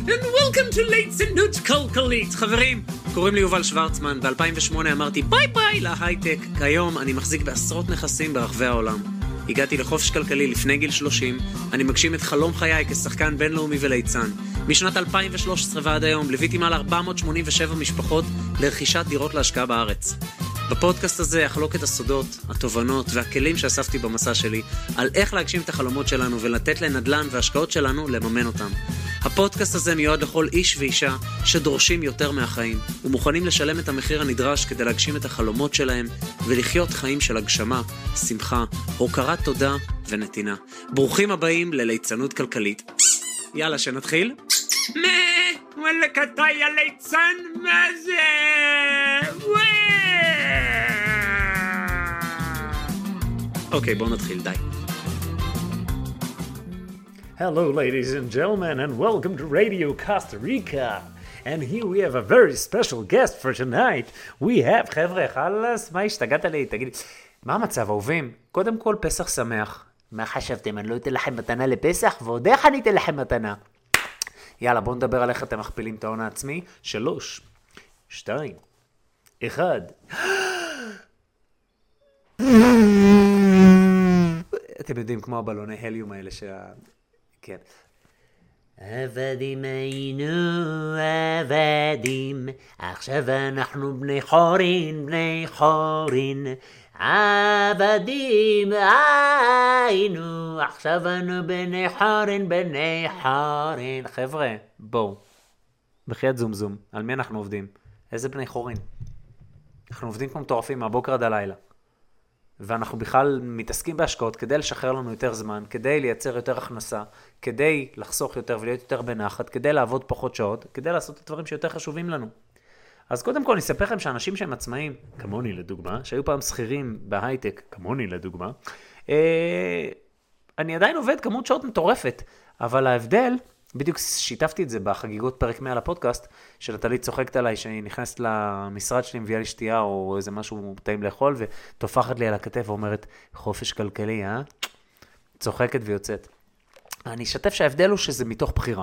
And welcome to ליצנות כלכלית. חברים, קוראים לי יובל שוורצמן. ב-2008 אמרתי ביי ביי להייטק. כיום אני מחזיק בעשרות נכסים ברחבי העולם. הגעתי לחופש כלכלי לפני גיל 30. אני מגשים את חלום חיי כשחקן בינלאומי וליצן. משנת 2013 ועד היום ליוויתי מעל 487 משפחות לרכישת דירות להשקעה בארץ. בפודקאסט הזה אחלוק את הסודות, התובנות והכלים שאספתי במסע שלי על איך להגשים את החלומות שלנו ולתת לנדל"ן והשקעות שלנו לממן אותם. הפודקאסט הזה מיועד לכל איש ואישה שדורשים יותר מהחיים ומוכנים לשלם את המחיר הנדרש כדי להגשים את החלומות שלהם ולחיות חיים של הגשמה, שמחה, הוקרת תודה ונתינה. ברוכים הבאים לליצנות כלכלית. יאללה, שנתחיל? וואלה קטעי הליצן, מה זה? אוקיי, בואו נתחיל, די. Hello, ladies and gentlemen, and welcome to Radio Costa Rica. And here we have a very special guest for tonight. We have, חבר'ה, חלס, מה השתגעת לי? תגידי, מה המצב, אהובים? קודם כל, פסח שמח. מה חשבתם? אני לא אתן לכם מתנה לפסח, ועוד איך אני אתן לכם מתנה? יאללה, בואו נדבר על איך אתם מכפילים את ההון העצמי. 3, 2, 1. אתם יודעים, כמו הבלוני הליום האלה כן. עבדים היינו עבדים, עכשיו אנחנו בני חורין. עבדים היינו, עכשיו אנו בני חורין. חבר'ה, בואו. בחיית זום, על מי אנחנו עובדים? איזה בני חורין? אנחנו עובדים כמו מטורפים מהבוקר עד הלילה. ואנחנו בכלל מתעסקים בהשקעות כדי לשחרר לנו יותר זמן, כדי לייצר יותר הכנסה, כדי לחסוך יותר ולהיות יותר בנחת, כדי לעבוד פחות שעות, כדי לעשות את הדברים שיותר חשובים לנו. אז קודם כל נספר לכם שאנשים שהם עצמאים, כמוני לדוגמה, שהיו פעם שכירים בהייטק, כמוני לדוגמה, אני עדיין עובד כמות שעות מטורפת, אבל ההבדל, בדיוק שיתפתי את זה בחגיגות פרק 100 לפודקאסט, שנטלי צוחקת עליי שהיא נכנסת למשרד שלי, מביאה לי שתייה או איזה משהו טעים לאכול, ותופחת לי על הכתף ואומרת, חופש כלכלי, צוחקת ויוצאת. אני אשתף שההבדל הוא שזה מתוך בחירה.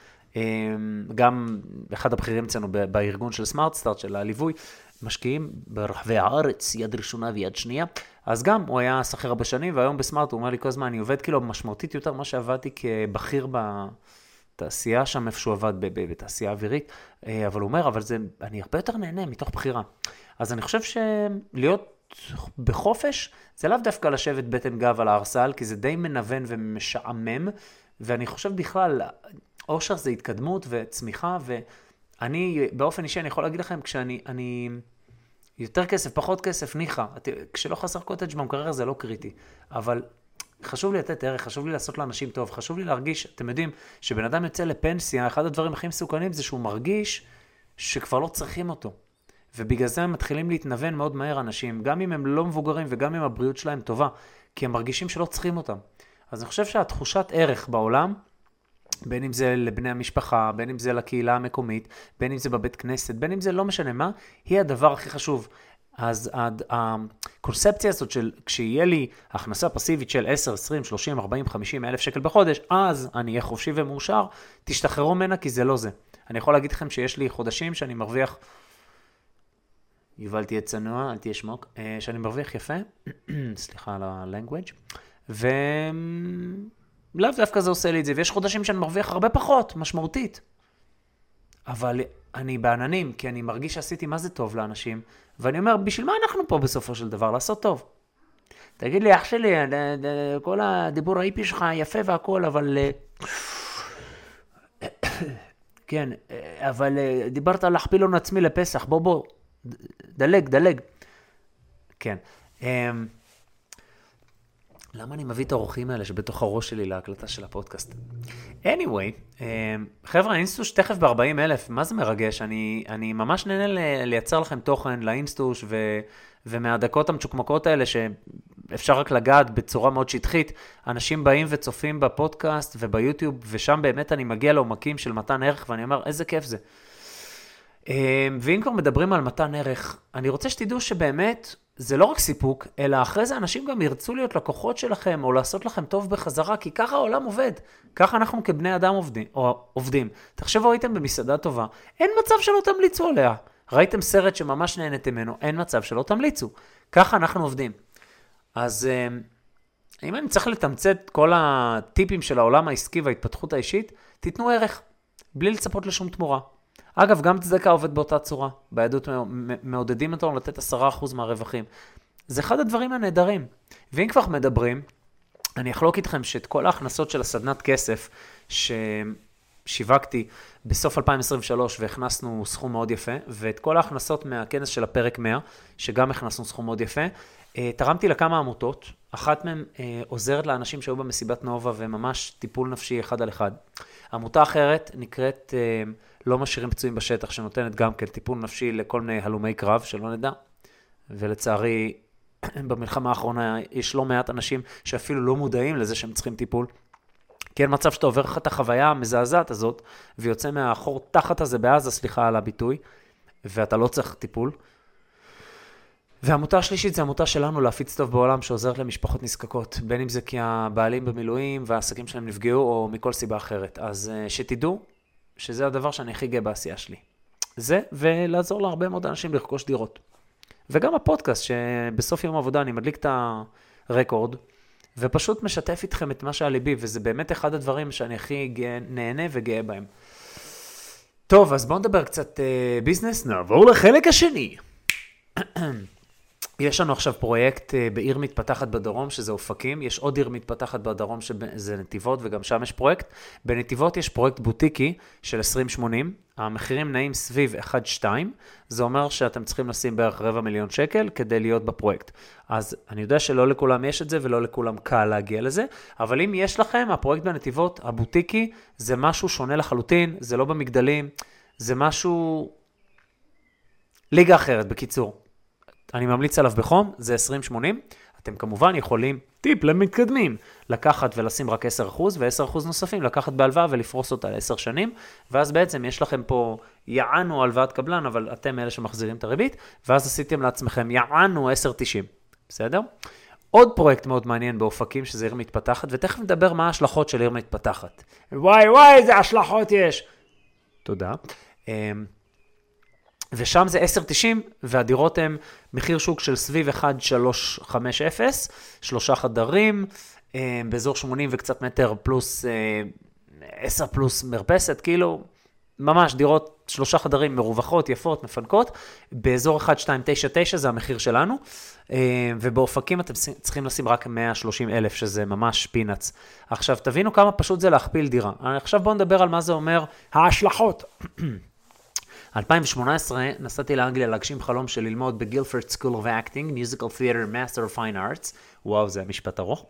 גם אחד הבחירים אצלנו בארגון של סמארט סטארט, של הליווי, משקיעים ברחבי הארץ, יד ראשונה ויד שנייה, אז גם הוא היה שכיר הרבה שנים, והיום בסמארט הוא אומר לי כל הזמן, אני עובד כאילו משמעותית יותר מה שעבדתי כבכיר בתעשייה שם איפה שהוא עבד בתעשייה אווירית, אבל הוא אומר, אני הרבה יותר נהנה מתוך בחירה. אז אני חושב שלהיות בחופש, זה לאו דווקא לשבת בטן גב על הארסל, כי זה די מנוון ומשעמם, ואני חושב בכלל, אושר זה התקדמות וצמיחה, ואני באופן אישי, אני יכול להגיד לכם, כשאני יותר כסף, פחות כסף, ניחה, כשלא חסר קוטג' במקרר זה לא קריטי, אבל חשוב לי לתת ערך, חשוב לי לעשות לאנשים טוב, חשוב לי להרגיש, אתם יודעים, שבן אדם יוצא לפנסיה, אחד הדברים הכי מסוכנים זה שהוא מרגיש שכבר לא צריכים אותו. ובגלל זה הם מתחילים להתנוון מאוד מהר אנשים, גם אם הם לא מבוגרים וגם אם הבריאות שלהם טובה, כי הם מרגישים שלא צריכים אותם. אז אני חושב שהתחושת ערך בעולם, בין אם זה לבני המשפחה, בין אם זה לקהילה המקומית, בין אם זה בבית כנסת, בין אם זה לא משנה מה, היא הדבר הכי חשוב. אז הקונספציה הזאת של כשיהיה לי הכנסה פסיבית של 10, 20, 30, 40, 50 אלף שקל בחודש, אז אני אהיה חופשי ומאושר, תשתחררו ממנה כי זה לא זה. אני יכול להגיד לכם שיש לי חודשים שאני מרוויח, יובל תהיה צנוע, אל תהיה שמוק, שאני מרוויח יפה, סליחה על ה-language, לאו דווקא זה עושה לי את זה, ויש חודשים שאני מרוויח הרבה פחות, משמעותית. אבל אני בעננים, כי אני מרגיש שעשיתי מה זה טוב לאנשים, ואני אומר, בשביל מה אנחנו פה בסופו של דבר? לעשות טוב. תגיד לי, אח שלי, כל הדיבור האיפי שלך יפה והכל, אבל כן, אבל דיברת על להכפיל הון עצמי לפסח, בוא, דלג. כן. למה אני מביא את האורחים האלה שבתוך הראש שלי להקלטה של הפודקאסט? anyway, חבר'ה, האינסטוש תכף ב-40,000, מה זה מרגש? אני ממש נהנה לייצר לכם תוכן לאינסטוש, ומהדקות המצ'וקמקות האלה שאפשר רק לגעת בצורה מאוד שטחית, אנשים באים וצופים בפודקאסט וביוטיוב, ושם באמת אני מגיע לעומקים של מתן ערך, ואני אומר, איזה כיף זה. ואם כבר מדברים על מתן ערך, אני רוצה שתדעו שבאמת זה לא רק סיפוק, אלא אחרי זה אנשים גם ירצו להיות לקוחות שלכם, או לעשות לכם טוב בחזרה, כי ככה העולם עובד. ככה אנחנו כבני אדם עובדים. תחשבו, הייתם במסעדה טובה, אין מצב שלא תמליצו עליה. ראיתם סרט שממש נהנתם ממנו, אין מצב שלא תמליצו. ככה אנחנו עובדים. אז אם אני צריך לתמצת כל הטיפים של העולם העסקי וההתפתחות האישית, תיתנו ערך, בלי לצפות לשום תמורה. אגב, גם צדקה עובד באותה צורה. ביהדות מעודדים אותנו לתת 10% מהרווחים. זה אחד הדברים הנהדרים. ואם כבר מדברים, אני אחלוק איתכם שאת כל ההכנסות של הסדנת כסף ששיווקתי בסוף 2023 והכנסנו סכום מאוד יפה, ואת כל ההכנסות מהכנס של הפרק 100, שגם הכנסנו סכום מאוד יפה, תרמתי לכמה עמותות. אחת מהן עוזרת לאנשים שהיו במסיבת נובה וממש טיפול נפשי אחד על אחד. עמותה אחרת נקראת לא משאירים פצועים בשטח, שנותנת גם כן טיפול נפשי לכל מיני הלומי קרב, שלא נדע. ולצערי, במלחמה האחרונה יש לא מעט אנשים שאפילו לא מודעים לזה שהם צריכים טיפול. כי אין מצב שאתה עובר לך את החוויה המזעזעת הזאת, ויוצא מהחור תחת הזה בעזה, סליחה על הביטוי, ואתה לא צריך טיפול. והעמותה השלישית זה עמותה שלנו להפיץ טוב בעולם, שעוזרת למשפחות נזקקות, בין אם זה כי הבעלים במילואים והעסקים שלהם נפגעו, או מכל סיבה אחרת. אז שתדעו שזה הדבר שאני הכי גאה בעשייה שלי. זה, ולעזור להרבה מאוד אנשים לרכוש דירות. וגם הפודקאסט, שבסוף יום עבודה אני מדליק את הרקורד, ופשוט משתף איתכם את מה שעל ליבי, וזה באמת אחד הדברים שאני הכי נהנה וגאה בהם. טוב, אז בואו נדבר קצת ביזנס, נעבור לחלק השני. יש לנו עכשיו פרויקט בעיר מתפתחת בדרום, שזה אופקים. יש עוד עיר מתפתחת בדרום, שזה נתיבות, וגם שם יש פרויקט. בנתיבות יש פרויקט בוטיקי של 2080. המחירים נעים סביב 1-2. זה אומר שאתם צריכים לשים בערך 250,000 שקל כדי להיות בפרויקט. אז אני יודע שלא לכולם יש את זה, ולא לכולם קל להגיע לזה. אבל אם יש לכם, הפרויקט בנתיבות, הבוטיקי, זה משהו שונה לחלוטין. זה לא במגדלים. זה משהו ליגה אחרת, בקיצור. אני ממליץ עליו בחום, זה 2080. אתם כמובן יכולים, טיפ למתקדמים, לקחת ולשים רק 10%, ו10% נוספים, לקחת בהלוואה ולפרוס אותה ל10 שנים, ואז בעצם יש לכם פה יענו הלוואת קבלן, אבל אתם אלה שמחזירים את הריבית, ואז עשיתם לעצמכם יענו 10.90. בסדר? עוד פרויקט מאוד מעניין באופקים, שזה עיר מתפתחת, ותכף נדבר מה ההשלכות של עיר מתפתחת. וואי, איזה השלכות יש. תודה. ושם זה 10.90, והדירות הן מחיר שוק של סביב 1,350, 3 חדרים, באזור 80 וקצת מטר פלוס 10 פלוס מרפסת, כאילו ממש דירות 3 חדרים מרווחות, יפות, מפנקות, באזור 1,299 זה המחיר שלנו, ובאופקים אתם צריכים לשים רק 130,000, שזה ממש פינץ. עכשיו תבינו כמה פשוט זה להכפיל דירה. עכשיו בואו נדבר על מה זה אומר ההשלכות. 2018 נסעתי לאנגליה להגשים חלום של ללמוד בגילפורד School of Acting, Musical Theater, Master of Fine Arts. וואו, זה משפט ארוך.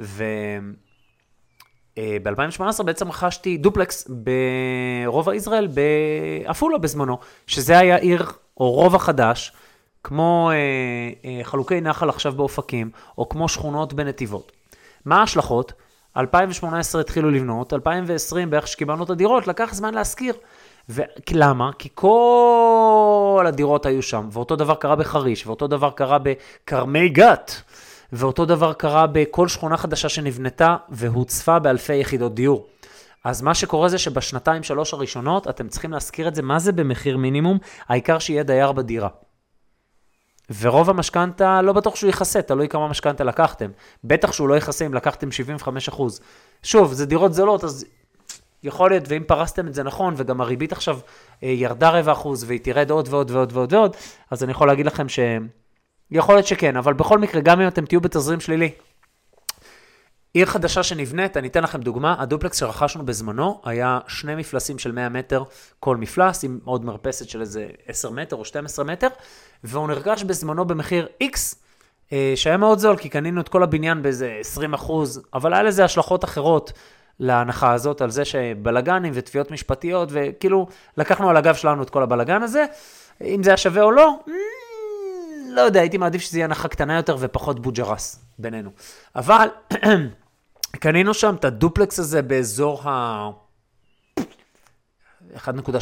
וב-2018 בעצם רכשתי דופלקס ברובע ישראל באפולה בזמנו, שזה היה עיר או רובע חדש, כמו חלוקי נחל עכשיו באופקים, או כמו שכונות בנתיבות. מה ההשלכות? 2018 התחילו לבנות, 2020 בערך שקיבלנו את הדירות, לקח זמן להזכיר. ולמה? כי כל הדירות היו שם, ואותו דבר קרה בחריש, ואותו דבר קרה בקרמי גת, ואותו דבר קרה בכל שכונה חדשה שנבנתה, והוצפה באלפי יחידות דיור. אז מה שקורה זה שבשנתיים 3 הראשונות, אתם צריכים להזכיר את זה, מה זה במחיר מינימום? העיקר שיהיה דייר בדירה. ורוב המשכנתה לא בטוח שהוא יחסה, תלוי כמה משכנתה לקחתם. בטח שהוא לא יחסה אם לקחתם 75%. שוב, זה דירות זולות, אז יכול להיות, ואם פרסתם את זה נכון, וגם הריבית עכשיו ירדה 4%, והיא תרד עוד ועוד ועוד ועוד ועוד, אז אני יכול להגיד לכם יכול להיות שכן, אבל בכל מקרה, גם אם אתם תהיו בתזרים שלילי. עיר חדשה שנבנית, אני אתן לכם דוגמה, הדופלקס שרכשנו בזמנו, היה 2 מפלסים של 100 מטר כל מפלס, עם עוד מרפסת של איזה 10 מטר או 12 מטר, והוא נרכש בזמנו במחיר X, שהיה מאוד זול, כי קנינו את כל הבניין באיזה 20%, אבל היה לזה השלכות אחרות, להנחה הזאת, על זה שבלגנים ותביעות משפטיות, וכאילו לקחנו על הגב שלנו את כל הבלגן הזה, אם זה היה שווה או לא, לא יודע, הייתי מעדיף שזה יהיה הנחה קטנה יותר ופחות בוג'רס בינינו. אבל קנינו שם את הדופלקס הזה באזור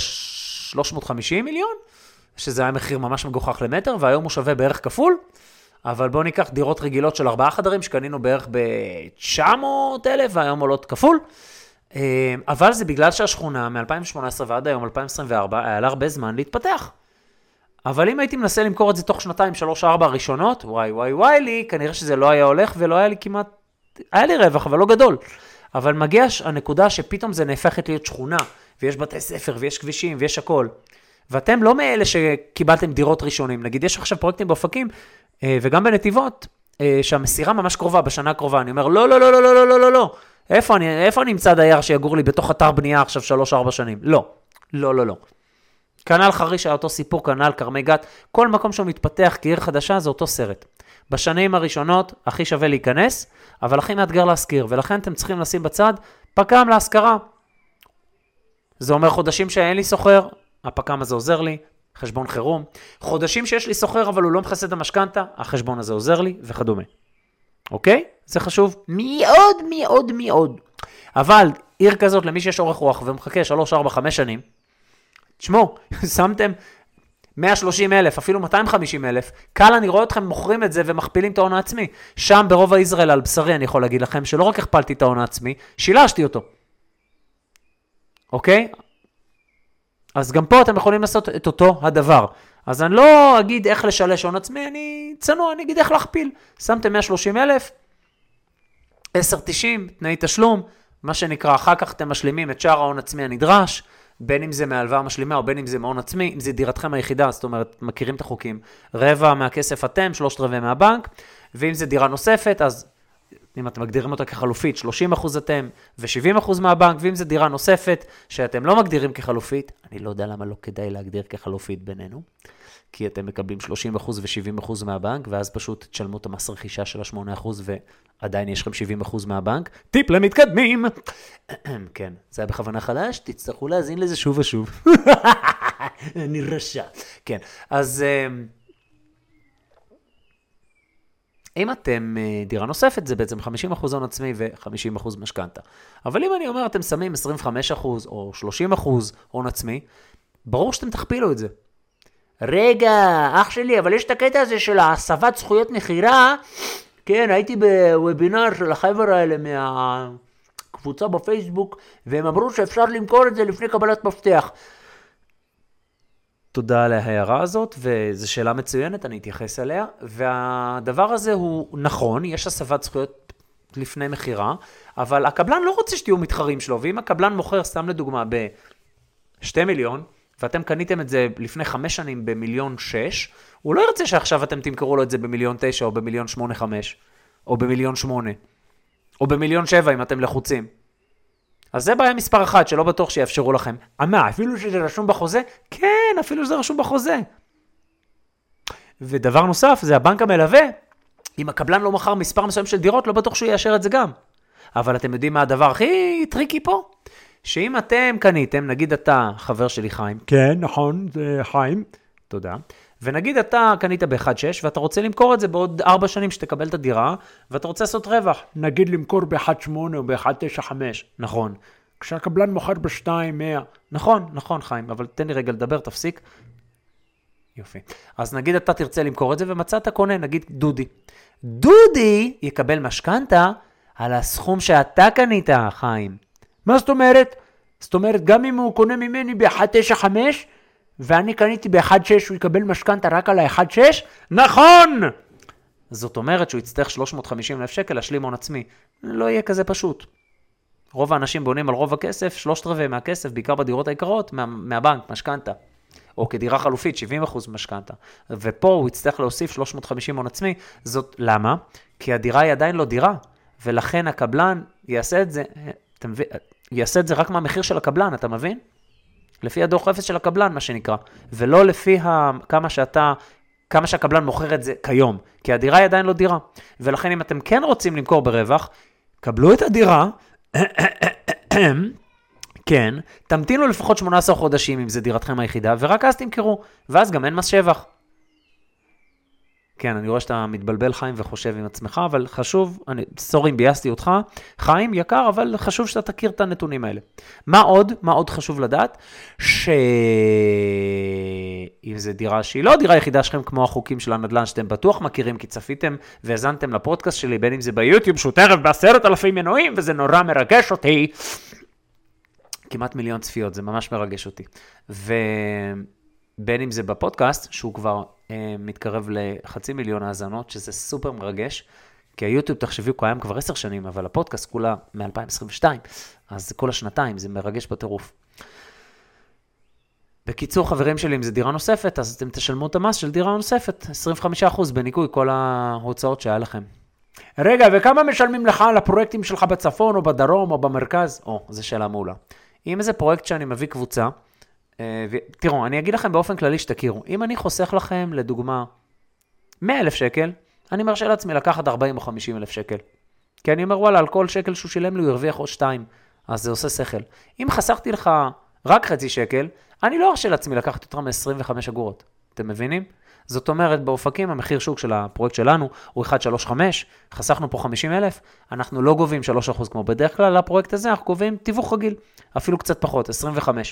ה-1.350 מיליון, שזה היה מחיר ממש מגוחך למטר, והיום הוא שווה בערך כפול, אבל בואו ניקח דירות רגילות של 4 חדרים, שקנינו בערך ב-900,000, והיום עולות כפול. אבל זה בגלל שהשכונה מ-2018 ועד היום 2024 היה לה הרבה זמן להתפתח. אבל אם הייתי מנסה למכור את זה תוך 2, 3, 4 הראשונות, וואי לי, כנראה שזה לא היה הולך ולא היה לי כמעט, היה לי רווח, אבל לא גדול. אבל מגיע הנקודה שפתאום זה נהפכת להיות שכונה, ויש בתי ספר, ויש כבישים, ויש הכל. ואתם לא מאלה שקיבלתם דירות ראשונים. נגיד, יש עכשיו פרויקטים באופקים, וגם בנתיבות, שהמסירה ממש קרובה, בשנה הקרובה. אני אומר, לא. איפה אני אמצא דייר שיגור לי בתוך אתר בנייה עכשיו 3-4 שנים? לא. כנ"ל חריש היה אותו סיפור, כנ"ל כרמי גת, כל מקום שהוא מתפתח כעיר חדשה זה אותו סרט. בשנים הראשונות הכי שווה להיכנס, אבל הכי מאתגר להשכיר, ולכן אתם צריכים לשים בצד פקם להשכרה. זה אומר חודשים שאין לי סוחר, הפקם הזה עוזר לי, חשבון חירום. חודשים שיש לי סוחר אבל הוא לא מכסה את המשכנתה, החשבון הזה עוזר לי וכדומה. אוקיי? זה חשוב מאוד. אבל עיר כזאת למי שיש אורך רוח ומחכה 3, 4, 5 שנים, תשמעו, שמתם 130,000, אפילו 250,000, קל אני רואה אתכם מוכרים את זה ומכפילים את ההון העצמי. שם ברוב הישראל על בשרי אני יכול להגיד לכם שלא רק הכפלתי את ההון העצמי, שילשתי אותו. אוקיי? אז גם פה אתם יכולים לעשות את אותו הדבר. אז אני לא אגיד איך לשלש הון עצמי, אני צנוע, אני אגיד איך להכפיל. שמתם 130,000, 10.90, תנאי תשלום, מה שנקרא, אחר כך אתם משלימים את שאר ההון עצמי הנדרש, בין אם זה מהלוואה משלימה או בין אם זה מהון עצמי, אם זה דירתכם היחידה, זאת אומרת, מכירים את החוקים, רבע מהכסף אתם, 3/4 מהבנק, ואם זה דירה נוספת, אז אם אתם מגדירים אותה כחלופית, 30% אתם ו-70% מהבנק, ואם זה דירה נוספת שאתם לא מגדירים כחלופית, אני לא יודע למה לא כדאי להגדיר כחלופית בינינו, כי אתם מקבלים 30% ו-70% מהבנק, ואז פשוט תשלמו את המס רכישה של 8% ועדיין יש לכם 70% מהבנק. טיפ למתקדמים. כן, זה היה בכוונה חדש, תצטרכו להזין לזה שוב ושוב. אני רשע. כן, אז אם אתם דירה נוספת, זה בעצם 50% הון עצמי ו-50% משכנתה. אבל אם אני אומר, אתם שמים 25% או 30% הון עצמי, ברור שאתם תכפילו את זה. רגע, אח שלי, אבל יש את הקטע הזה של הסבת זכויות מחירה. כן, הייתי בוובינר של החבר האלה מהקבוצה בפייסבוק, והם אמרו שאפשר למכור את זה לפני קבלת מפתח. תודה על ההערה הזאת, וזו שאלה מצוינת, אני אתייחס אליה, והדבר הזה הוא נכון, יש הסבת זכויות לפני מחירה, אבל הקבלן לא רוצה שתהיו מתחרים שלו, ואם הקבלן מוכר, סתם לדוגמה, ב2 מיליון, ואתם קניתם את זה לפני 5 שנים ב1.6 מיליון, הוא לא ירצה שעכשיו אתם תמכרו לו את זה ב1.9 מיליון או ב1.85 מיליון, או ב1.8 מיליון, או ב1.7 מיליון אם אתם לחוצים. אז זה בעיה מספר 1 שלא בטוח שיאפשרו לכם. מה, אפילו שזה רשום בחוזה? כן, אפילו שזה רשום בחוזה. ודבר נוסף, זה הבנק המלווה. אם הקבלן לא מכר מספר מסוים של דירות, לא בטוח שהוא יאשר את זה גם. אבל אתם יודעים מה הדבר הכי טריקי פה? שאם אתם קניתם, נגיד אתה חבר שלי חיים. כן, נכון, זה חיים. תודה. ונגיד אתה קנית ב-1.6 ואתה רוצה למכור את זה בעוד 4 שנים שתקבל את הדירה, ואתה רוצה לעשות רווח. נגיד למכור ב-1.8 או ב-1.95. נכון. כשהקבלן מוכר ב-2.100. נכון חיים, אבל תן לי רגע לדבר, תפסיק. יופי. אז נגיד אתה תרצה למכור את זה ומצאת קונה, נגיד דודי. דודי יקבל משכנתה על הסכום שאתה קנית, חיים. מה זאת אומרת? זאת אומרת, גם אם הוא קונה ממני ב-1.95, ואני קניתי ב-1.6, הוא יקבל משכנתה רק על ה-1.6? נכון! זאת אומרת שהוא יצטרך 350,000 שקל להשלים הון עצמי. לא יהיה כזה פשוט. רוב האנשים בונים על רוב הכסף, 3/4 מהכסף, בעיקר בדירות העיקרות, מהבנק, משכנתה. או כדירה חלופית, 70% משכנתה. ופה הוא יצטרך להוסיף 350 הון עצמי. זאת למה? כי הדירה היא עדיין לא דירה. ולכן הקבלן יעשה את זה, יעשה את זה רק מהמחיר של הקבלן, אתה מבין? לפי הדוח אפס של הקבלן, מה שנקרא, ולא לפי כמה שהקבלן מוכר את זה כיום, כי הדירה היא עדיין לא דירה. ולכן אם אתם כן רוצים למכור ברווח, קבלו את הדירה, כן, תמתינו לפחות 18 חודשים אם זה דירתכם היחידה, ורק אז תמכרו, ואז גם אין מס שבח. כן, אני רואה שאתה מתבלבל חיים וחושב עם עצמך, אבל חשוב, סורי, ביאסתי אותך, חיים יקר, אבל חשוב שאתה תכיר את הנתונים האלה. מה עוד? מה עוד חשוב לדעת? שאם זו דירה שהיא לא דירה יחידה שלכם כמו החוקים של הנדל"ן, שאתם בטוח מכירים, כי צפיתם והזנתם לפודקאסט שלי, בין אם זה ביוטיוב, שהוא תרב ב10,000 מנויים, וזה נורא מרגש אותי. כמעט 1,000,000 צפיות, זה ממש מרגש אותי. בין אם זה בפודקאסט, שהוא כבר מתקרב ל500,000 האזנות, שזה סופר מרגש, כי היוטיוב, תחשבי, הוא קיים כבר 10 שנים, אבל הפודקאסט כולה מ-2022, אז זה כל השנתיים, זה מרגש בטירוף. בקיצור, חברים שלי, אם זה דירה נוספת, אז אתם תשלמו את המס של דירה נוספת, 25% בניקוי כל ההוצאות שהיה לכם. רגע, וכמה משלמים לך על הפרויקטים שלך בצפון, או בדרום, או במרכז? זו שאלה מעולה. אם זה פרויקט שאני מביא קבוצה, תראו, אני אגיד לכם באופן כללי שתכירו, אם אני חוסך לכם, לדוגמה, 100,000 שקל, אני מרשה לעצמי לקחת 40 או 50,000 שקל. כי אני אומר, וואלה, על כל שקל שהוא שילם לי, הוא הרוויח עוד 2, אז זה עושה שכל. אם חסכתי לך רק חצי שקל, אני לא ארשה לעצמי לקחת יותר מ-25 אגורות. אתם מבינים? זאת אומרת, באופקים, המחיר שוק של הפרויקט שלנו הוא 1.35, חסכנו פה 50,000, אנחנו לא גובים 3% כמו בדרך כלל לפרויקט הזה, אנחנו גובים תיווך רגיל, אפילו קצת פחות, 25.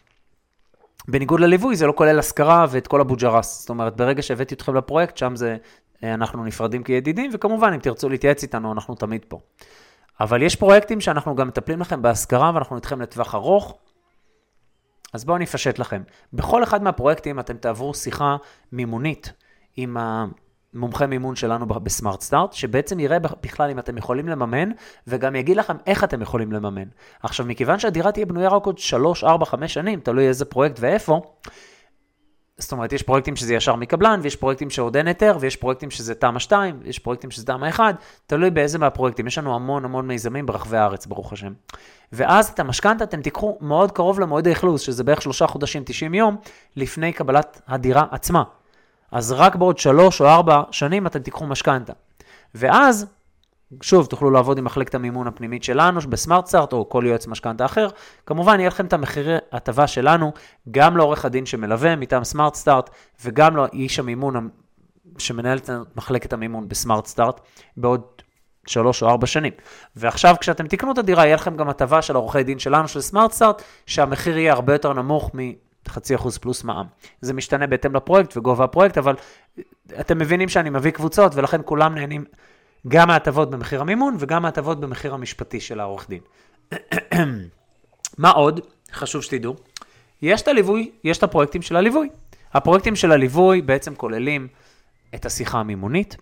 בניגוד לליווי, זה לא כולל השכרה ואת כל הבוג'רס. זאת אומרת, ברגע שהבאתי אתכם לפרויקט, שם זה, אנחנו נפרדים כידידים, וכמובן, אם תרצו להתייעץ איתנו, אנחנו תמיד פה. אבל יש פרויקטים שאנחנו גם מטפלים לכם בהשכרה, ואנחנו נתכם לטווח ארוך. אז בואו נפשט לכם. בכל אחד מהפרויקטים, אתם תעברו שיחה מימונית עם המומחה מימון שלנו בסמארט סטארט, שבעצם יראה בכלל אם אתם יכולים לממן, וגם יגיד לכם איך אתם יכולים לממן. עכשיו, מכיוון שהדירה תהיה בנויה רק עוד 3, 4, 5 שנים, תלוי איזה פרויקט ואיפה, זאת אומרת, יש פרויקטים שזה ישר מקבלן, ויש פרויקטים שעוד אין היתר, ויש פרויקטים שזה תמ"א 2, ויש פרויקטים שזה תמ"א 1, תלוי באיזה מהפרויקטים. יש לנו המון מיזמים ברחבי הארץ, ברוך השם. ואז את המשכנתא אתם תיקחו מאוד קרוב למועד האכלוס, שזה בערך 3 חודשים, 90 יום, לפני קבלת הדירה עצמה. אז רק בעוד 3 או 4 שנים אתם תיקחו משכנתא. ואז, שוב, תוכלו לעבוד עם מחלקת המימון הפנימית שלנו, בסמארט סטארט או כל יועץ משכנתא אחר. כמובן, יהיה לכם את המחירי הטבה שלנו, גם לעורך הדין שמלווה מטעם סמארט סטארט, וגם לאיש המימון שמנהל את מחלקת המימון בסמארט סטארט, בעוד 3 או 4 שנים. ועכשיו, כשאתם תקנו את הדירה, יהיה לכם גם הטבה של עורכי דין שלנו, של סמארט סטארט, שהמחיר יהיה הרבה יותר נמוך מ0.5% פלוס מע"מ. זה משתנה בהתאם לפרויקט וגובה הפרויקט, אבל אתם מבינים שאני מביא קבוצות, ולכן כולם נהנים גם ההטבות במחיר המימון, וגם ההטבות במחיר המשפטי של העורך דין. מה עוד? חשוב שתדעו. יש את הליווי, יש את הפרויקטים של הליווי. הפרויקטים של הליווי בעצם כוללים את השיחה המימונית,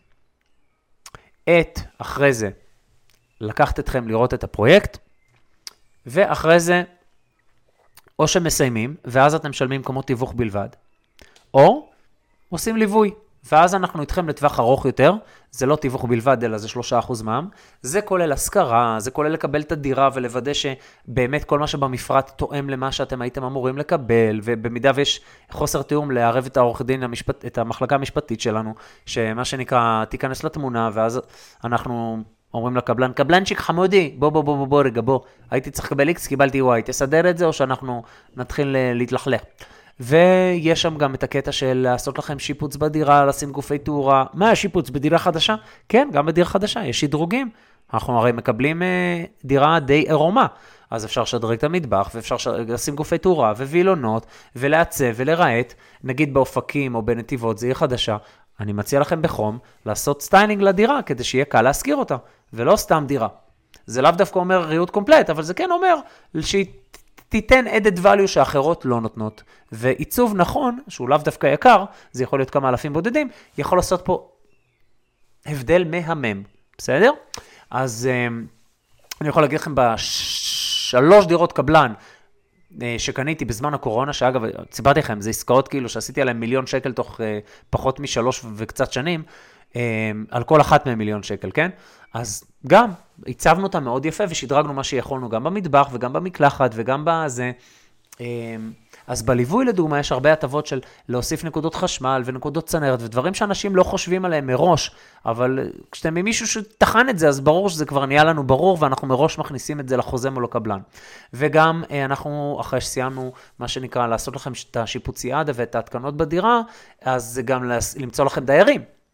אחרי זה, לקחת אתכם לראות את הפרויקט, ואחרי זה, או שמסיימים, ואז אתם משלמים כמו תיווך בלבד, או עושים ליווי, ואז אנחנו איתכם לטווח ארוך יותר, זה לא תיווך בלבד, אלא זה 3% מע"מ, זה כולל השכרה, זה כולל לקבל את הדירה, ולוודא שבאמת כל מה שבמפרט תואם למה שאתם הייתם אמורים לקבל, ובמידה ויש חוסר תיאום לערב את העורך דין, את המחלקה המשפטית שלנו, שמה שנקרא, תיכנס לתמונה, ואז אנחנו אומרים לקבלן, קבלנצ'יק חמודי, בוא, רגע, הייתי צריך לקבל X, קיבלתי Y, תסדר את זה, או שאנחנו נתחיל להתלכלך. ויש שם גם את הקטע של לעשות לכם שיפוץ בדירה, לשים גופי תאורה. מה השיפוץ? בדירה חדשה? כן, גם בדירה חדשה, יש שדרוגים. אנחנו הרי מקבלים דירה די עירומה, אז אפשר לשדרג את המטבח, ואפשר לשים גופי תאורה ווילונות, ולעצב ולראות, נגיד באופקים או בנתיבות, זה יהיה חדשה. אני מציע לכם בחום לעשות סטיילינג לדירה, כדי שיהיה קל להשכיר אותה, ולא סתם דירה. זה לאו דווקא אומר ריהוט קומפלט, אבל זה כן אומר שהיא תיתן added value שאחרות לא נותנות. ועיצוב נכון, שהוא לאו דווקא יקר, זה יכול להיות כמה אלפים בודדים, יכול לעשות פה הבדל מהמם. בסדר? אז אני יכול להגיד לכם ב3 דירות קבלן שקניתי בזמן הקורונה, שאגב, ציברתי לכם, זה עסקאות כאילו שעשיתי עליהם 1,000,000 שקל תוך פחות מ3 וקצת שנים, על כל אחת מהם 1,000,000 שקל, כן? אז גם הצבנו אותה מאוד יפה ושדרגנו מה שיכולנו גם במטבח וגם במקלחת וגם בזה. אז בליווי לדוגמה יש הרבה הטבות של להוסיף נקודות חשמל ונקודות צנרת ודברים שאנשים לא חושבים עליהם מראש, אבל כשאתם ממישהו שתחן את זה, אז ברור שזה כבר נהיה לנו ברור ואנחנו מראש מכניסים את זה לחוזה מול הקבלן. וגם אנחנו אחרי שסיימנו מה שנקרא לעשות לכם את השיפוציאדה ואת ההתקנות בדירה, אז זה גם למצוא לכם דיירים.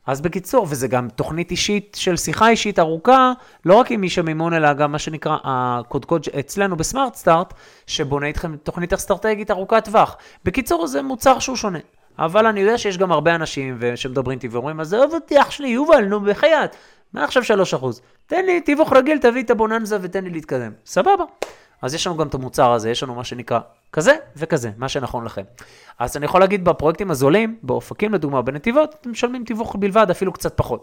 אז בקיצור, וזה גם תוכנית אישית של שיחה אישית ארוכה, לא רק עם איש המימון, אלא גם מה שנקרא הקודקוד אצלנו בסמארט סטארט, שבונה איתכם תוכנית אסטרטגית ארוכת טווח. בקיצור, זה מוצר שהוא שונה. אבל אני יודע שיש גם הרבה אנשים שמדברים איתי ואומרים, אז אוהב אותי אח שלי, יובל, נו בחייאת, מה עכשיו 3%? תן לי תיווך רגיל, תביא את הבוננזה ותן לי להתקדם. סבבה. אז יש לנו גם את המוצר הזה, יש לנו מה שנקרא כזה וכזה, מה שנכון לכם. אז אני יכול להגיד בפרויקטים הזולים, באופקים לדוגמה, בנתיבות, אתם משלמים תיווך בלבד, אפילו קצת פחות.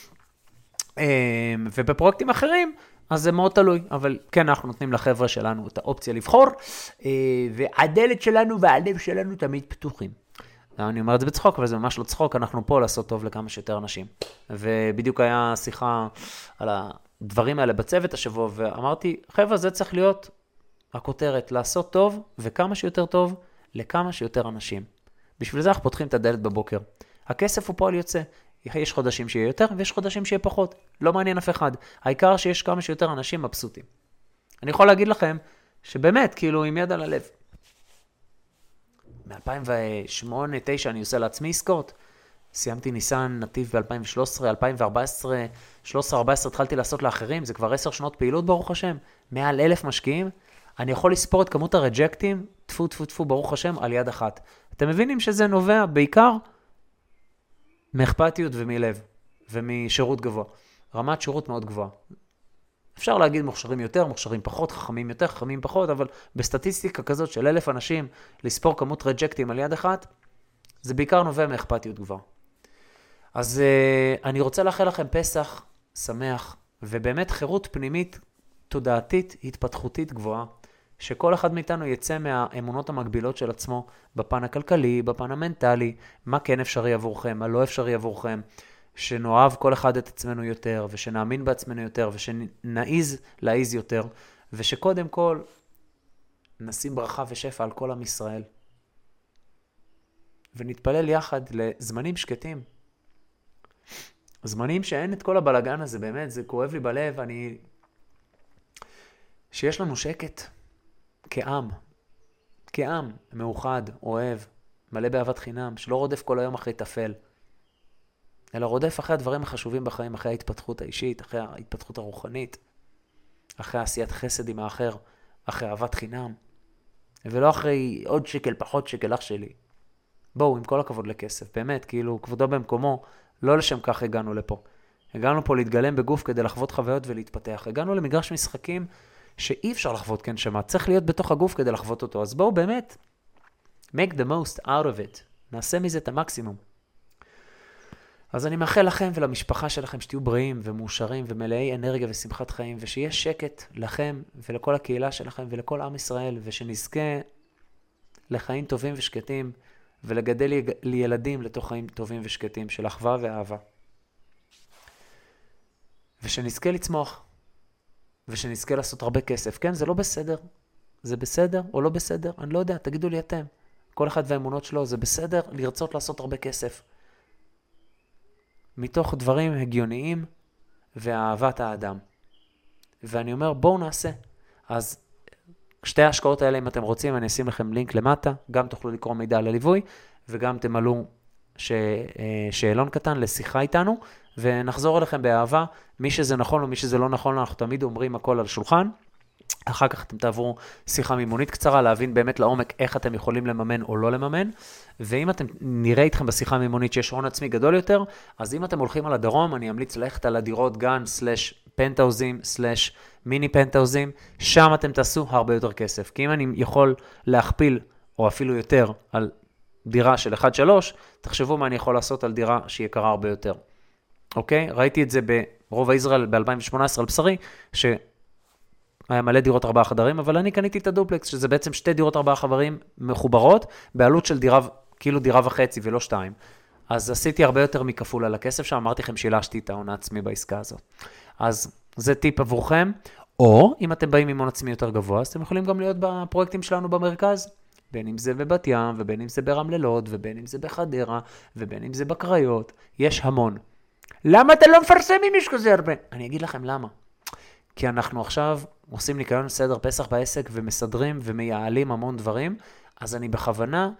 ובפרויקטים אחרים, אז זה מאוד תלוי, אבל כן, אנחנו נותנים לחבר'ה שלנו את האופציה לבחור, והדלת שלנו והלב שלנו תמיד פתוחים. אני אומר את זה בצחוק, אבל זה ממש לא צחוק, אנחנו פה לעשות טוב לכמה שיותר אנשים. ובדיוק היה שיחה על הדברים האלה בצוות השבוע, ואמרתי, חבר'ה, זה צריך להיות הכותרת, לעשות טוב, וכמה שיותר טוב, לכמה שיותר אנשים. בשביל זה אנחנו פותחים את הדלת בבוקר. הכסף הוא פועל יוצא. יש חודשים שיהיה יותר, ויש חודשים שיהיה פחות. לא מעניין אף אחד. העיקר שיש כמה שיותר אנשים מבסוטים. אני יכול להגיד לכם, שבאמת, כאילו, עם יד על הלב. מ-2008-2009 אני עושה לעצמי עסקאות. סיימתי ניסן נתיב ב-2013, 2014, 13-14 התחלתי לעשות לאחרים, זה כבר 10 שנות פעילות ברוך השם, מעל 1,000 משקיעים, אני יכול לספור את כמות הרג'קטים, טפו טפו טפו ברוך השם, על יד אחת. אתם מבינים שזה נובע בעיקר מאכפתיות ומלב, ומשירות גבוה. רמת שירות מאוד גבוהה. אפשר להגיד מוכשרים יותר, מוכשרים פחות, חכמים יותר, חכמים פחות, אבל בסטטיסטיקה כזאת של 1,000 אנשים, לספור כמות רג'קטים על יד אחת, זה בעיקר נובע מאכפתיות גבוהה. אז אני רוצה לאחל לכם פסח שמח, ובאמת חירות פנימית, תודעתית, התפתחותית גבוהה, שכל אחד מאיתנו יצא מהאמונות המקבילות של עצמו, בפן הכלכלי, בפן המנטלי, מה כן אפשרי עבורכם, מה לא אפשרי עבורכם, שנאהב כל אחד את עצמנו יותר, ושנאמין בעצמנו יותר, ושנעיז להעיז יותר, ושקודם כל נשים ברכה ושפע על כל עם ישראל. ונתפלל יחד לזמנים שקטים. זמנים שאין את כל הבלגן הזה, באמת, זה כואב לי בלב, שיש לנו שקט כעם, מאוחד, אוהב, מלא באהבת חינם, שלא רודף כל היום אחרי תפל, אלא רודף אחרי הדברים החשובים בחיים, אחרי ההתפתחות האישית, אחרי ההתפתחות הרוחנית, אחרי עשיית חסד עם האחר, אחרי אהבת חינם, ולא אחרי עוד שקל, פחות שקל, אח שלי. בואו, עם כל הכבוד לכסף, באמת, כאילו, כבודו במקומו, לא לשם כך הגענו לפה. הגענו פה להתגלם בגוף כדי לחוות חוויות ולהתפתח. הגענו למגרש משחקים שאי אפשר לחוות כן שמה, צריך להיות בתוך הגוף כדי לחוות אותו. אז בואו באמת, make the most out of it. נעשה מזה את המקסימום. אז אני מאחל לכם ולמשפחה שלכם שתהיו בריאים ומאושרים ומלאי אנרגיה ושמחת חיים, ושיהיה שקט לכם ולכל הקהילה שלכם ולכל עם ישראל, ושנזכה לחיים טובים ושקטים, ולגדל לי ילדים לתוך חיים טובים ושקטים של אחווה ואהבה. ושנזכה לצמוח, ושנזכה לעשות הרבה כסף. כן, זה לא בסדר. זה בסדר או לא בסדר? אני לא יודע, תגידו לי אתם. כל אחד והאמונות שלו, זה בסדר לרצות לעשות הרבה כסף. מתוך דברים הגיוניים ואהבת האדם. ואני אומר, בואו נעשה. אז שתי ההשקעות האלה, אם אתם רוצים, אני אשים לכם לינק למטה, גם תוכלו לקרוא מידע על הליווי, וגם תמלאו שאלון קטן לשיחה איתנו, ונחזור אליכם באהבה. מי שזה נכון או מי שזה לא נכון, אנחנו תמיד אומרים הכל על שולחן. אחר כך אתם תעברו שיחה מימונית קצרה, להבין באמת לעומק איך אתם יכולים לממן או לא לממן. ואם אתם נראה איתכם בשיחה מימונית שיש הון עצמי גדול יותר, אז אם אתם הולכים על הדרום, אני אמליץ ללכת על הדירות גן /פנטהאוזים /מיני פנטהאוזים, שם אתם תעשו הרבה יותר כסף. כי אם אני יכול להכפיל או אפילו יותר על דירה של 1-3, תחשבו מה אני יכול לעשות על דירה שהיא יקרה הרבה יותר. אוקיי? ראיתי את זה ברוב ישראל ב-2018 על בשרי, היה מלא דירות 4 חדרים, אבל אני קניתי את הדופלקס, שזה בעצם 2 דירות 4 חדרים מחוברות, בעלות של דירה, כאילו דירה וחצי ולא 2. אז עשיתי הרבה יותר מכפול על הכסף שם, אמרתי לכם שילשתי את ההון העצמי בעסקה הזאת. אז זה טיפ עבורכם, או אם אתם באים עם הון עצמי יותר גבוה, אז אתם יכולים גם להיות בפרויקטים שלנו במרכז, בין אם זה בבת ים, ובין אם זה ברמלה לוד, ובין אם זה בחדרה, ובין אם זה בקריות, יש המון. למה אתה לא מפרסם אם יש כזה הרבה? אני אגיד לכם למה. כי אנחנו עכשיו עושים ניקיון סדר פסח בעסק ומסדרים ומייעלים המון דברים, אז אני בכוונה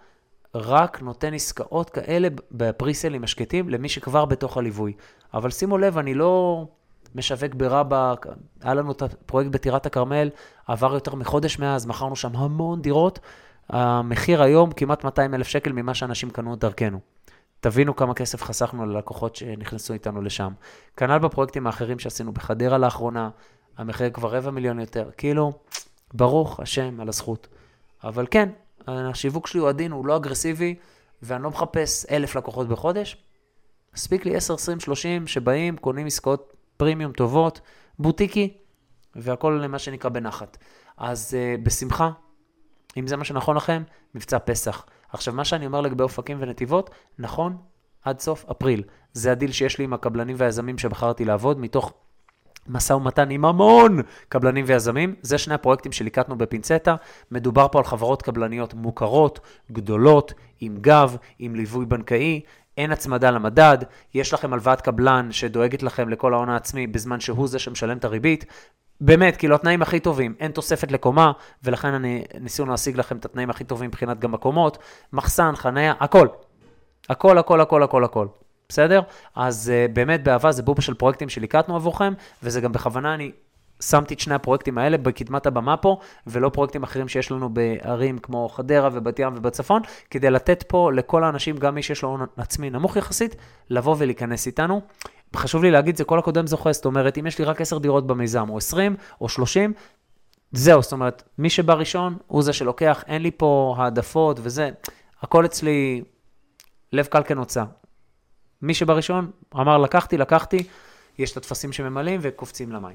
רק נותן עסקאות כאלה בפריסלים השקטים למי שכבר בתוך הליווי. אבל שימו לב, אני לא משווק ברבא, היה לנו את הפרויקט בטירת הכרמל, עבר יותר מחודש מאז, מכרנו שם המון דירות, המחיר היום כמעט 200,000 שקל ממה שאנשים קנו דרכנו. תבינו כמה כסף חסכנו ללקוחות שנכנסו איתנו לשם. כנ"ל בפרויקטים האחרים שעשינו בחדרה לאחרונה, המחיר כבר 250,000 יותר, כאילו, ברוך השם על הזכות. אבל כן, השיווק שלי הוא עדין, הוא לא אגרסיבי, ואני לא מחפש 1,000 לקוחות בחודש. מספיק לי 10, 20, 30 שבאים, קונים עסקאות פרימיום טובות, בוטיקי, והכל למה שנקרא בנחת. אז בשמחה, אם זה מה שנכון לכם, מבצע פסח. עכשיו, מה שאני אומר לגבי אופקים ונתיבות, נכון עד סוף אפריל. זה הדיל שיש לי עם הקבלנים והיזמים שבחרתי לעבוד, מתוך מסע ומתן עם המון קבלנים ויזמים. זה שני הפרויקטים שליקטנו בפינצטה. מדובר פה על חברות קבלניות מוכרות, גדולות, עם גב, עם ליווי בנקאי, אין הצמדה למדד, יש לכם הלוואת קבלן שדואגת לכם לכל ההון העצמי בזמן שהוא זה שמשלם את הריבית. באמת, כאילו התנאים הכי טובים, אין תוספת לקומה, ולכן ניסינו להשיג לכם את התנאים הכי טובים מבחינת גם מקומות, מחסן, חניה, הכל. הכל, הכל, הכל, הכל, הכל. בסדר? אז באמת באהבה זה בובה של פרויקטים שליקטנו עבורכם, וזה גם בכוונה אני שמתי את שני הפרויקטים האלה בקדמת הבמה פה, ולא פרויקטים אחרים שיש לנו בערים כמו חדרה ובת ים ובצפון, כדי לתת פה לכל האנשים, גם מי שיש לו הון עצמי נמוך יחסית, לבוא ולהיכנס איתנו. חשוב לי להגיד, זה כל הקודם זוכה, זאת אומרת, אם יש לי רק 10 דירות במיזם, או 20 או 30, זהו, זאת אומרת, מי שבא ראשון הוא זה שלוקח, אין לי פה העדפות וזה, הכל אצלי לב קל כנוצה. מי שבא ראשון אמר לקחתי, יש את התפסים שממלאים וקופצים למים.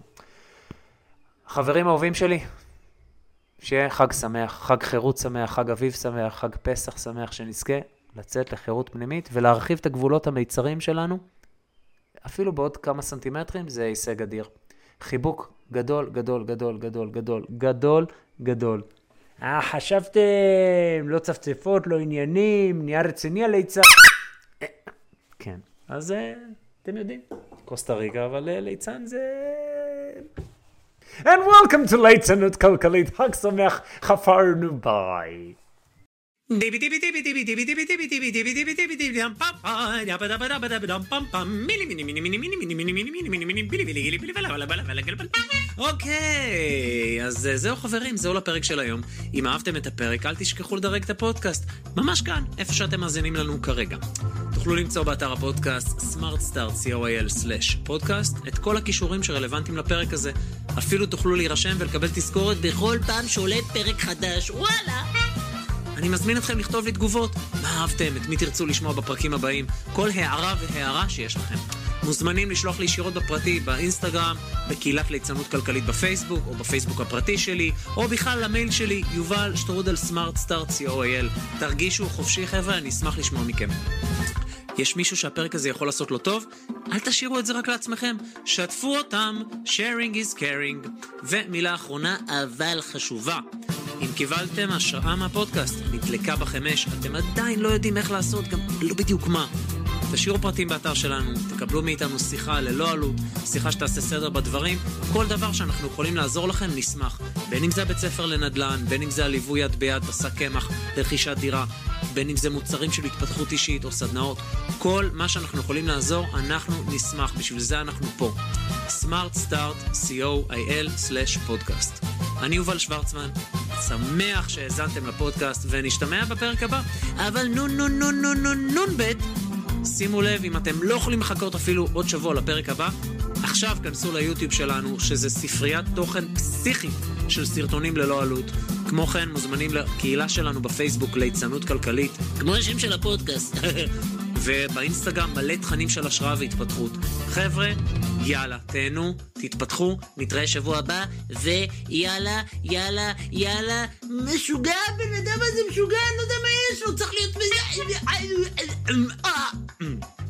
חברים אהובים שלי, שיהיה חג שמח, חג חירות שמח, חג אביב שמח, חג פסח שמח, שנזכה לצאת לחירות פנימית ולהרחיב את הגבולות המיצרים שלנו, אפילו בעוד כמה סנטימטרים, זה הישג אדיר. חיבוק גדול, גדול, גדול, גדול, גדול, גדול, גדול. חשבתם, לא צפצפות, לא עניינים, נהיה רציני על ליצן. כן, אז אתם יודעים, קוסטה ריקה, אבל ליצן זה... And welcome to ליצנות כלכלית, חג שמח, חפרנו ביי. אוקיי, אז זהו חברים, זהו לפרק של היום. אם אהבתם את הפרק, אל תשכחו לדרג את הפודקאסט, ממש כאן, איפה שאתם מאזינים לנו כרגע. תוכלו למצוא באתר הפודקאסט smartstart.co.il/podcast את כל הכישורים שרלוונטיים לפרק הזה. אפילו תוכלו להירשם ולקבל תזכורת בכל פעם שעולה פרק חדש. וואלה! אני מזמין אתכם לכתוב לי תגובות, מה אהבתם, את מי תרצו לשמוע בפרקים הבאים, כל הערה והערה שיש לכם. מוזמנים לשלוח לי ישירות בפרטי, באינסטגרם, בקהילת ליצנות כלכלית בפייסבוק, או בפייסבוק הפרטי שלי, או בכלל למייל שלי, yuval@smartstart.co.il. תרגישו חופשי חבר'ה, אני אשמח לשמוע מכם. יש מישהו שהפרק הזה יכול לעשות לו טוב? אל תשאירו את זה רק לעצמכם, שתפו אותם, sharing is caring. ומילה אחרונה, אבל חשובה. אם קיבלתם השראה מהפודקאסט, נדלקה בחמש, אתם עדיין לא יודעים איך לעשות, גם לא בדיוק מה. תשאירו פרטים באתר שלנו, תקבלו מאיתנו שיחה ללא עלות, שיחה שתעשה סדר בדברים, כל דבר שאנחנו יכולים לעזור לכם נשמח. בין אם זה בית ספר לנדל"ן, בין אם זה הליווי יד ביד, בשק קמח, לרכישת דירה, בין אם זה מוצרים של התפתחות אישית או סדנאות, כל מה שאנחנו יכולים לעזור, אנחנו נשמח, בשביל זה אנחנו פה. smartstart.co.il/podcast. אני יובל שוורצמן, שמח שהאזנתם לפודקאסט ונשתמע בפרק הבא. אבל נון בית, שימו לב, אם אתם לא יכולים לחכות אפילו עוד שבוע לפרק הבא, עכשיו כנסו ליוטיוב שלנו, שזה ספריית תוכן פסיכי של סרטונים ללא עלות. כמו כן, מוזמנים לקהילה שלנו בפייסבוק ליצנות כלכלית, כמו השם של הפודקאסט. ובאינסטגרם מלא תכנים של השראה והתפתחות. חבר'ה, יאללה, תהנו, תתפתחו, נתראה שבוע הבא, ויאללה, יאללה, יאללה, משוגע, בן אדם הזה משוגע, אני לא יודע מה יש לו, צריך להיות...